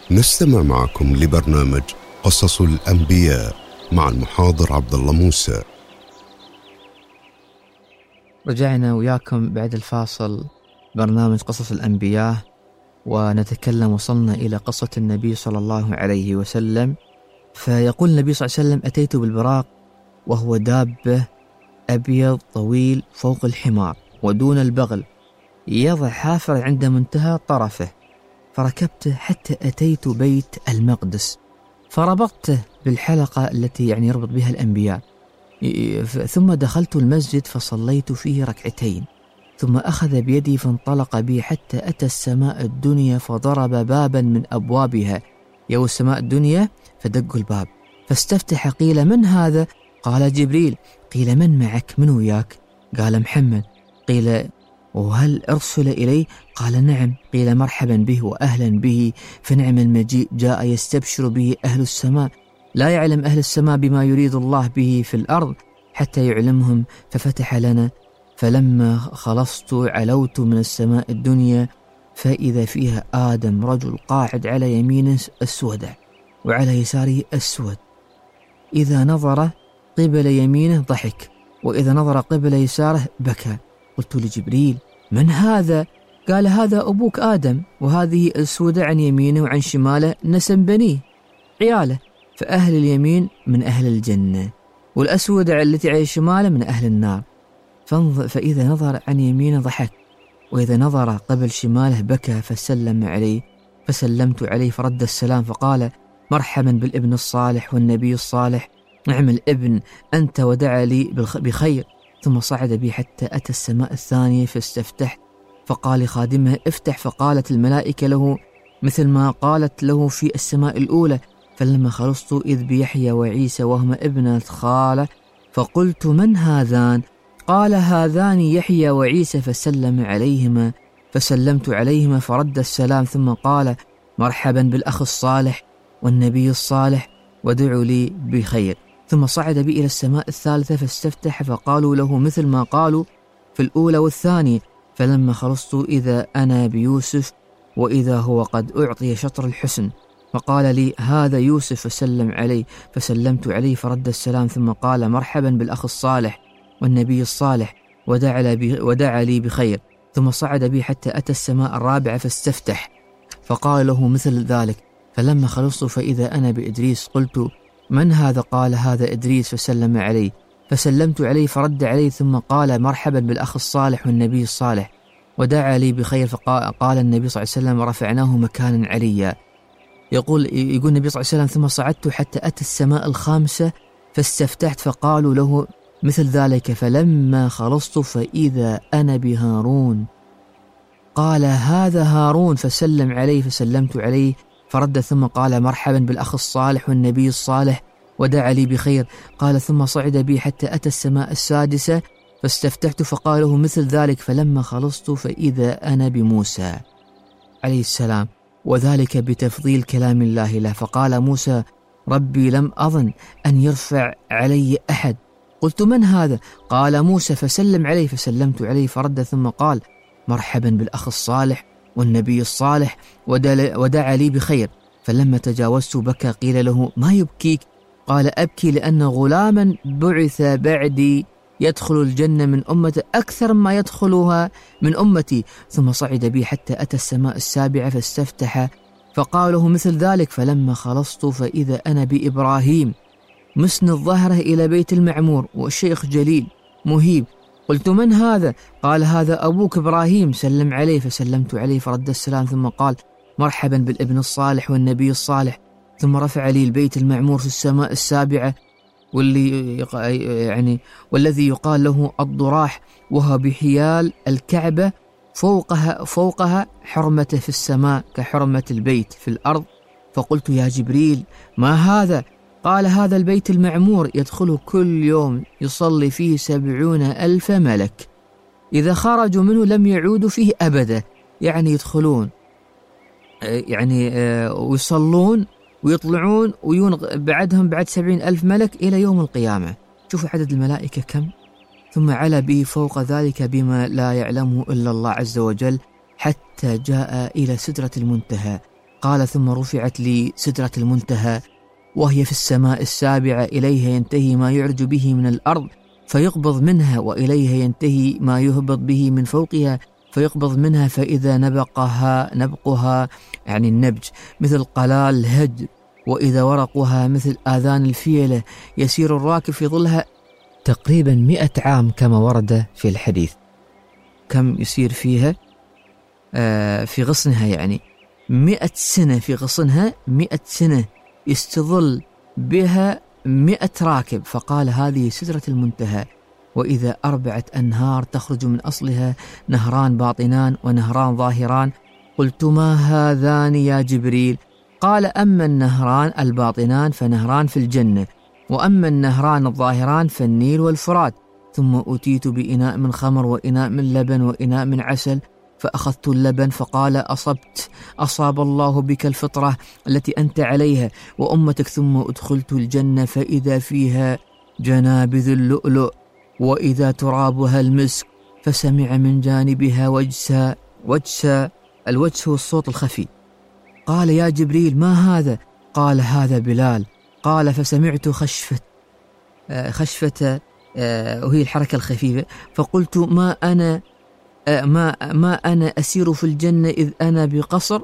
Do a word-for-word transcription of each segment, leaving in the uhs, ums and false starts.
نستمع معكم لبرنامج قصص الأنبياء مع المحاضر عبد الله موسى. رجعنا وياكم بعد الفاصل برنامج قصص الأنبياء، ونتكلم وصلنا إلى قصة النبي صلى الله عليه وسلم. فيقول النبي صلى الله عليه وسلم: أتيت بالبراق وهو دابة أبيض طويل فوق الحمار ودون البغل، يضع حافر عند منتهى طرفه، فركبته حتى أتيت بيت المقدس، فربطته بالحلقة التي يعني يربط بها الأنبياء، ثم دخلت المسجد فصليت فيه ركعتين، ثم أخذ بيدي فانطلق بي حتى أتى السماء الدنيا فضرب بابا من أبوابها، يو السماء الدنيا فدق الباب فاستفتح، قيل: من هذا؟ قال: جبريل. قيل: من معك؟ من وياك؟ قال: محمد. قيل: وهل أرسل إليه؟ قال: نعم. قيل: مرحبا به وأهلا به، فنعم المجيء، جاء يستبشر به أهل السماء، لا يعلم أهل السماء بما يريد الله به في الأرض حتى يعلمهم، ففتح لنا. فلما خلصت علوت من السماء الدنيا فإذا فيها آدم رجل قاعد على يمينه السودة وعلى يساره السود، إذا نظر قبل يمينه ضحك وإذا نظر قبل يساره بكى. قلت لجبريل: من هذا؟ قال: هذا أبوك آدم، وهذه السودة عن يمينه وعن شماله نسم بنيه عياله، فأهل اليمين من أهل الجنة، والأسودة التي على شماله من أهل النار. فإذا نظر عن يمينه ضحك وإذا نظر قبل شماله بكى، فسلم عليه فسلمت عليه فرد السلام فقال: مرحبا بالابن الصالح والنبي الصالح، نعم الابن أنت، ودعا لي بخير. ثم صعد بي حتى أتى السماء الثانية فاستفتح، فقال لخادمه: افتح، فقالت الملائكة له مثل ما قالت له في السماء الأولى. فلما خلصت إذ بيحيى وعيسى وهما ابن خالة، فقلت: من هذان؟ قال: هذان يحيى وعيسى، فسلم عليهما فسلمت عليهما فرد السلام، ثم قال: مرحبا بالأخ الصالح والنبي الصالح، ودعوا لي بخير. ثم صعد بي إلى السماء الثالثة فاستفتح، فقالوا له مثل ما قالوا في الأولى والثانية. فلما خلصت إذا أنا بيوسف وإذا هو قد أعطي شطر الحسن، فقال لي: هذا يوسف، فسلم عليه فسلمت عليه فرد السلام، ثم قال: مرحبا بالأخ الصالح والنبي الصالح، ودعا لي بخير. ثم صعد بي حتى أتى السماء الرابعة فاستفتح، فقال له مثل ذلك. فلما خلصت فإذا أنا بإدريس، قلت: من هذا؟ قال: هذا إدريس، فسلم عليه فسلمت عليه فرد عليه، ثم قال: مرحبا بالأخ الصالح والنبي الصالح، ودعا لي بخير. فقال النبي صلى الله عليه وسلم: رفعناه مكانا عليا. يقول يقول النبي صلى الله عليه وسلم: ثم صعدت حتى أتى السماء الخامسة فاستفتحت، فقالوا له مثل ذلك. فلما خلصت فإذا أنا بهارون، قال: هذا هارون، فسلم عليه فسلمت عليه فرد، ثم قال: مرحبا بالأخ الصالح والنبي الصالح، ودعا لي بخير. قال: ثم صعد بي حتى أتى السماء السادسة فاستفتحت، فقاله مثل ذلك. فلما خلصت فإذا أنا بموسى عليه السلام، وذلك بتفضيل كلام الله له. فقال موسى: ربي لم أظن أن يرفع علي أحد. قلت: من هذا؟ قال: موسى، فسلم عليه فسلمت عليه فرد، ثم قال: مرحبا بالأخ الصالح والنبي الصالح، ودعا لي بخير. فلما تجاوزت بكى. قيل له: ما يبكيك؟ قال: أبكي لأن غلاما بعث بعدي يدخل الجنة من أمته أكثر ما يدخلها من أمتي. ثم صعد بي حتى أتى السماء السابعة فاستفتح، فقال له مثل ذلك. فلما خلصت فإذا أنا بإبراهيم مسند ظهره إلى بيت المعمور والشيخ جليل مهيب. قلت: من هذا؟ قال: هذا أبوك إبراهيم، سلم عليه فسلمت عليه فرد السلام، ثم قال: مرحبا بالابن الصالح والنبي الصالح. ثم رفع لي البيت المعمور في السماء السابعة، واللي يعني والذي يقال له الضراح، وهو بحيال الكعبة، فوقها فوقها حرمته في السماء كحرمة البيت في الأرض. فقلت: يا جبريل، ما هذا؟ قال: هذا البيت المعمور يدخله كل يوم يصلي فيه سبعون ألف ملك، إذا خرجوا منه لم يعودوا فيه أبدا. يعني يدخلون يعني ويصلون ويطلعون ويون بعدهم بعد سبعين ألف ملك إلى يوم القيامة. شوفوا عدد الملائكة كم. ثم علا به فوق ذلك بما لا يعلمه إلا الله عز وجل، حتى جاء إلى سدرة المنتهى، قال ثم رفعت لي سدرة المنتهى وهي في السماء السابعة، إليها ينتهي ما يعرج به من الأرض فيقبض منها، وإليها ينتهي ما يهبط به من فوقها فيقبض منها، فإذا نبقها نبقها يعني النبج مثل قلال الهج، وإذا ورقها مثل آذان الفيلة، يسير الراكب في ظلها تقريبا مئة عام كما ورد في الحديث. كم يسير فيها آه في غصنها؟ يعني مئة سنة في غصنها، مئة سنة يستظل بها مئة راكب. فقال هذه سدرة المنتهى، وإذا أربعة أنهار تخرج من أصلها، نهران باطنان ونهران ظاهران. قلت ما هذان يا جبريل؟ قال أما النهران الباطنان فنهران في الجنة، وأما النهران الظاهران فالنيل والفرات. ثم أتيت بإناء من خمر وإناء من لبن وإناء من عسل، فأخذت اللبن فقال أصبت، أصاب الله بك الفطرة التي أنت عليها وأمتك. ثم أدخلت الجنة فإذا فيها جنابذ اللؤلؤ وإذا ترابها المسك، فسمع من جانبها وجسا. وجسا الوجه هو الصوت الخفي. قال يا جبريل ما هذا؟ قال هذا بلال. قال فسمعت خشفة خشفة وهي الحركة الخفيفة، فقلت ما أنا ما ما أنا أسير في الجنة إذ أنا بقصر.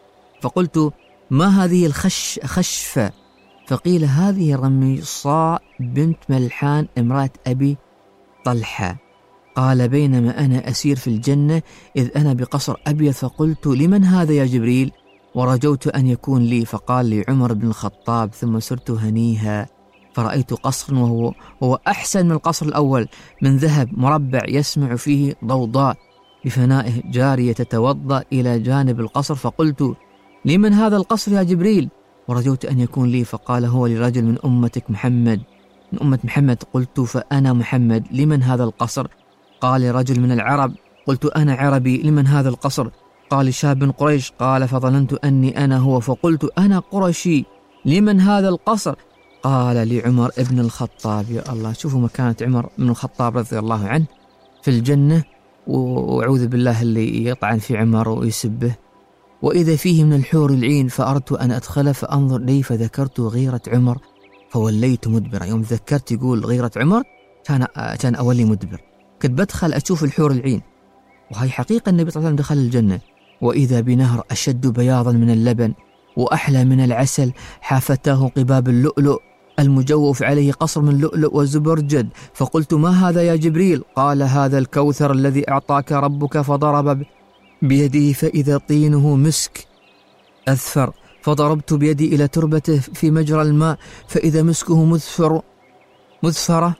فقلت ما هذه الخش خشفة؟ فقيل هذه رميصاء بنت ملحان امرأة أبي طلحة. قال بينما أنا أسير في الجنة إذ أنا بقصر أبيض، فقلت لمن هذا يا جبريل؟ ورجوت أن يكون لي، فقال لي عمر بن الخطاب. ثم سرت هنيها فرأيت قصر وهو هو أحسن من القصر الأول، من ذهب مربع يسمع فيه ضوضاء بفنائه جارية تتوضأ إلى جانب القصر. فقلت لمن هذا القصر يا جبريل؟ ورجوت أن يكون لي، فقال هو لرجل من أمتك محمد، من أمة محمد. قلت فأنا محمد، لمن هذا القصر؟ قال رجل من العرب. قلت أنا عربي، لمن هذا القصر؟ قال شاب من قريش. قال فظننت أني أنا هو، فقلت أنا قرشي، لمن هذا القصر؟ قال لعمر ابن الخطاب. يا الله، شوفوا مكانة عمر بن الخطاب رضي الله عنه في الجنة، وأعوذ بالله اللي يطعن في عمر ويسبه. وإذا فيه من الحور العين، فأردت أن أدخل فأنظر لي، فذكرت غيرة عمر فوليت مدبرا. يوم ذكرت يقول غيرة عمر كان كان أولي مدبر، كنت بدخل أشوف الحور العين. وهي حقيقة النبي صلى الله عليه وسلم دخل الجنة. وإذا بنهر أشد بياضا من اللبن وأحلى من العسل، حافتاه قباب اللؤلؤ المجوف عليه قصر من لؤلؤ وزبرجد. فقلت ما هذا يا جبريل؟ قال هذا الكوثر الذي أعطاك ربك. فضرب بيده فإذا طينه مسك أذفر، فضربت بيدي إلى تربته في مجرى الماء فإذا مسكه مذفر مذفرة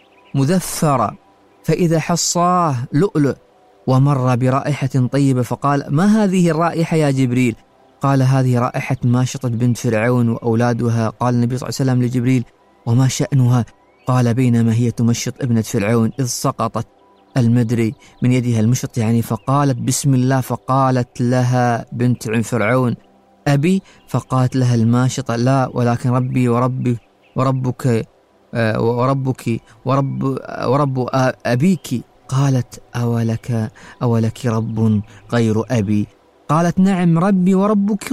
مذفرة، فإذا حصاه لؤلؤ. ومر برائحة طيبة، فقال ما هذه الرائحة يا جبريل؟ قال هذه رائحة ماشطة بنت فرعون وأولادها. قال النبي صلى الله عليه وسلم لجبريل وما شأنها؟ قال بينما هي تمشط ابنة فرعون إذ سقطت المدري من يدها المشط يعني، فقالت بسم الله، فقالت لها بنت فرعون أبي؟ فقالت لها الماشطة لا، ولكن ربي وربي وربك وربك ورب ورب أبيك. قالت أولك أولك رب غير أبي؟ قالت نعم ربي وربك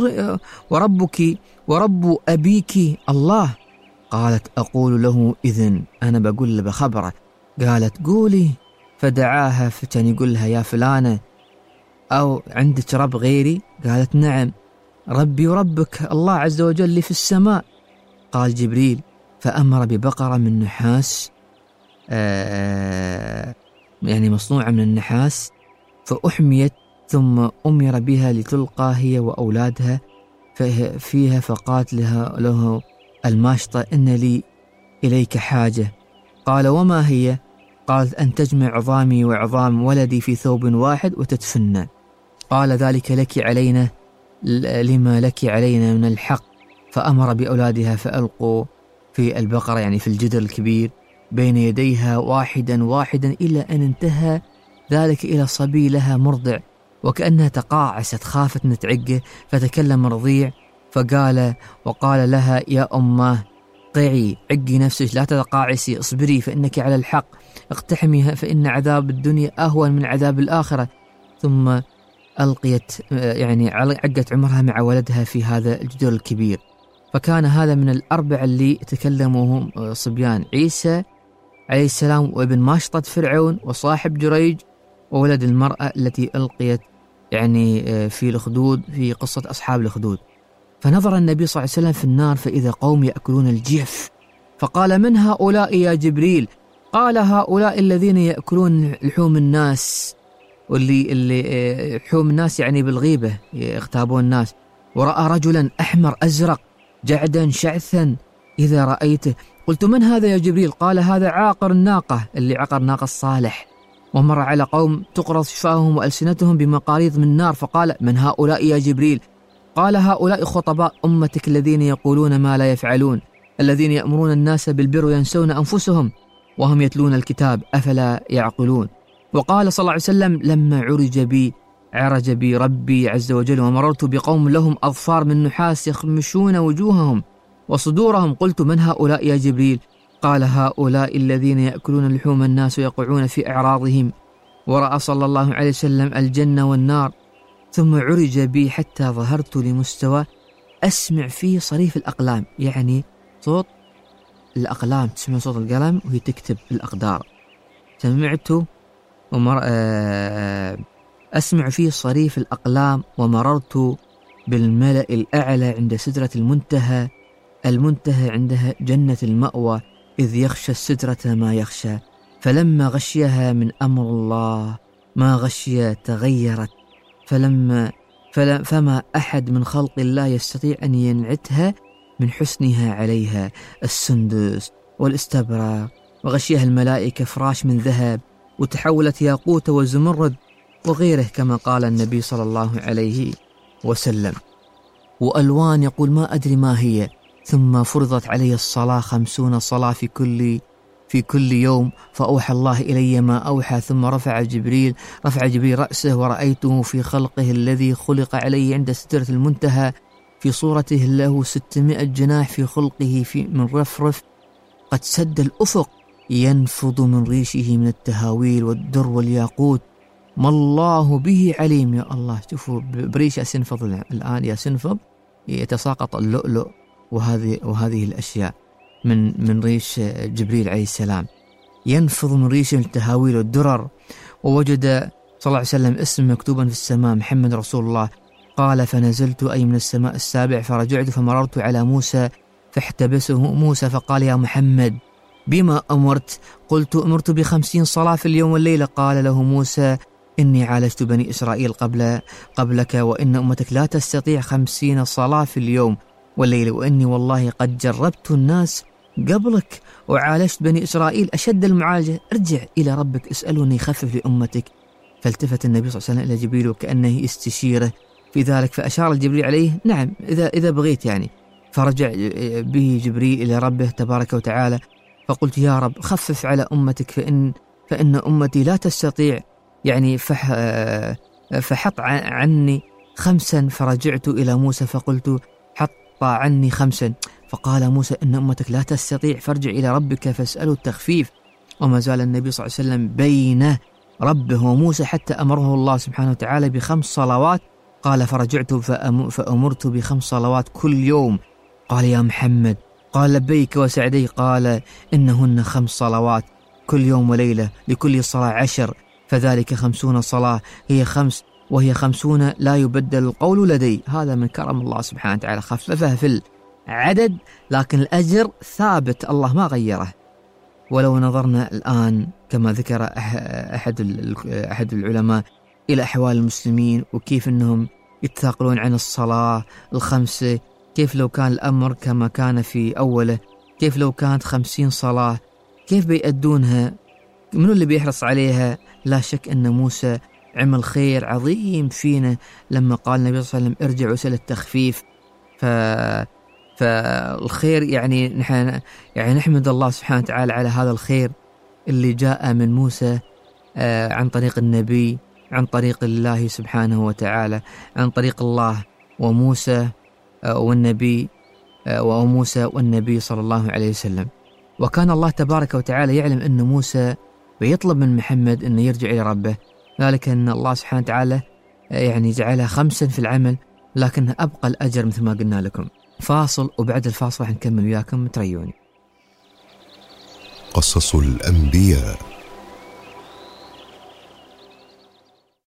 وربك ورب أبيك الله. قالت أقول له إذن، أنا بقول له بخبره. قالت قولي. فدعاها فكان يقول لها يا فلانة أو عندك رب غيري؟ قالت نعم ربي وربك الله عز وجل اللي في السماء. قال جبريل فأمر ببقرة من نحاس آه يعني مصنوعة من النحاس، فأحميت ثم أمر بها لتلقى هي وأولادها فيها. فقالت لها له الماشطة إن لي إليك حاجة. قال وما هي؟ قالت أن تجمع عظامي وعظام ولدي في ثوب واحد وتدفننا. قال ذلك لك علينا لما لك علينا من الحق. فأمر بأولادها فألقوا في البقرة يعني في الجدر الكبير بين يديها واحدا واحدا إلى أن انتهى ذلك إلى صبي لها مرضع، وكأنها تقاعست خافت نتعقه. فتكلم رضيع فقال وقال لها يا أماه قعي عقي نفسك لا تتقاعسي، اصبري فإنك على الحق، اقتحميها فإن عذاب الدنيا أهون من عذاب الآخرة. ثم ألقيت يعني عقت عمرها مع ولدها في هذا الجدر الكبير. فكان هذا من الأربع اللي تكلموهم صبيان: عيسى عليه السلام، وابن ماشطة فرعون، وصاحب جريج، وولد المرأة التي ألقيت يعني في الأخدود في قصة أصحاب الأخدود. فنظر النبي صلى الله عليه وسلم في النار فإذا قوم يأكلون الجيف، فقال: من هؤلاء يا جبريل؟ قال: هؤلاء الذين يأكلون لحوم الناس، واللي اللي لحوم الناس يعني بالغيبة يغتابون الناس. ورأى رجلا أحمر أزرق جعدا شعثا إذا رأيته. قلت: من هذا يا جبريل؟ قال: هذا عاقر الناقة، اللي عقر ناقة الصالح. ومر على قوم تقرص شفاههم وألسنتهم بمقاريض من نار، فقال: من هؤلاء يا جبريل؟ قال: هؤلاء خطباء أمتك الذين يقولون ما لا يفعلون، الذين يأمرون الناس بالبر وينسون أنفسهم وهم يتلون الكتاب أفلا يعقلون. وقال صلى الله عليه وسلم: لما عرج بي عرج بي ربي عز وجل، ومررت بقوم لهم أظفار من نحاس يخمشون وجوههم وصدورهم. قلت: من هؤلاء يا جبريل؟ قال: هؤلاء الذين يأكلون لحوم الناس ويقعون في أعراضهم. ورأى صلى الله عليه وسلم الجنة والنار، ثم عرج بي حتى ظهرت لمستوى أسمع فيه صريف الأقلام، يعني صوت الأقلام، تسمع صوت القلم وهي تكتب الأقدار. سمعت ومر... أسمع فيه صريف الأقلام، ومررت بالملأ الأعلى عند سدرة المنتهى، المنتهى عندها جنة المأوى، إذ يخشى السدرة ما يخشى، فلما غشيها من أمر الله ما غشي تغيرت، فلما فلا فما أحد من خلق الله يستطيع أن ينعتها من حسنها عليها السندس والاستبرق، وغشيها الملائكة فراش من ذهب، وتحولت ياقوت وزمرد وغيره كما قال النبي صلى الله عليه وسلم. وألوان يقول ما أدري ما هي. ثم فرضت علي الصلاة خمسون صلاة في كل في كل يوم، فأوحى الله إلي ما أوحى. ثم رفع جبريل رفع جبريل رأسه، ورأيته في خلقه الذي خلق عليه عند سدرة المنتهى في صورته له ستمائة جناح في خلقه في من رفرف قد سد الأفق، ينفض من ريشه من التهاويل والدر والياقوت، ما الله به عليم. يا الله، شوفوا بريشة سنفض الآن، يا سنفض يتساقط اللؤلؤ وهذه وهذه الأشياء من من ريش جبريل عليه السلام، ينفض من ريشه التهاويل والدرر. ووجد صلى الله عليه وسلم اسم مكتوبا في السماء: محمد رسول الله. قال: فنزلت أي من السماء السابع، فرجعت فمررت على موسى فاحتبسه موسى، فقال: يا محمد بما أمرت؟ قلت: أمرت بخمسين صلاة في اليوم والليلة. قال له موسى: إني عالجت بني إسرائيل قبل قبلك، وإن أمتك لا تستطيع خمسين صلاة في اليوم والليلة، وإني والله قد جربت الناس قبلك وعالجت بني إسرائيل أشد المعالجة، ارجع إلى ربك اسأله أن يخفف لأمتك. فالتفت النبي صلى الله عليه وسلم إلى جبريل وكأنه يستشيره في ذلك، فأشار الجبريل عليه: نعم، إذا إذا بغيت يعني. فرجع به جبريل إلى ربه تبارك وتعالى، فقلت: يا رب خفف على أمتك، فإن فإن أمتي لا تستطيع يعني فح فحط عني خمسا. فرجعت إلى موسى فقلت: حط عني خمسا. فقال موسى: إن أمتك لا تستطيع، فارجع إلى ربك فاسأله التخفيف. وما زال النبي صلى الله عليه وسلم بين ربه وموسى حتى أمره الله سبحانه وتعالى بخمس صلوات. قال: فرجعت فأمرت بخمس صلوات كل يوم. قال: يا محمد. قال: لبيك وسعدي. قال: إنهن خمس صلوات كل يوم وليلة، لكل صلاة عشر، فذلك خمسون صلاة، هي خمس وهي خمسون لا يبدل القول لدي. هذا من كرم الله سبحانه وتعالى، خففها في العدد لكن الأجر ثابت، الله ما غيره. ولو نظرنا الآن كما ذكر أحد أحد العلماء إلى أحوال المسلمين وكيف أنهم يتثاقلون عن الصلاة الخمسة، كيف لو كان الأمر كما كان في أوله، كيف لو كانت خمسين صلاة، كيف بيأدونها، منو اللي بيحرص عليها؟ لا شك أن موسى عمل خير عظيم فينا لما قال النبي صلى الله عليه وسلم: ارجع وسل التخفيف. ف... فالخير يعني نحن يعني نحمد الله سبحانه وتعالى على هذا الخير اللي جاء من موسى آه عن طريق النبي، عن طريق الله سبحانه وتعالى، عن طريق الله وموسى آه والنبي آه وموسى والنبي صلى الله عليه وسلم. وكان الله تبارك وتعالى يعلم أن موسى بيطلب من محمد أن يرجع إلى ربه، ذلك أن الله سبحانه وتعالى يعني جعلها خمسا في العمل، لكنها أبقى الأجر مثل ما قلنا لكم. فاصل، وبعد الفاصل راح نكمل وياكم، تريوني. قصص الأنبياء.